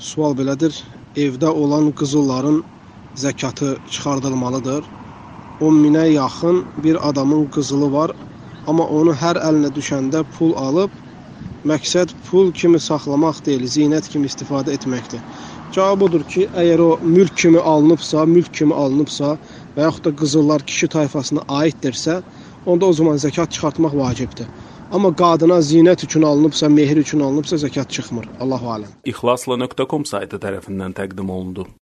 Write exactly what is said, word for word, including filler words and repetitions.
Sual belədir, evdə olan qızılların zəkatı çıxardılmalıdır. on minə yaxın bir adamın qızılı var, amma onu hər əlinə düşəndə pul alıb, məqsəd pul kimi saxlamaq deyil, zinət kimi istifadə etməkdir. Cavab odur ki, əgər o mülk kimi alınıbsa, mülk kimi alınıbsa və yaxud da qızıllar kişi tayfasına aiddirsə, onda o zaman zəkat çıxartmaq vacibdir. Amma qadına zinət üçün alınıbsa, mehr üçün alınıbsa zəkat çıxmır. Allahu aləm. İxlasla nöqtə com saytı tərəfindən təqdim olundu.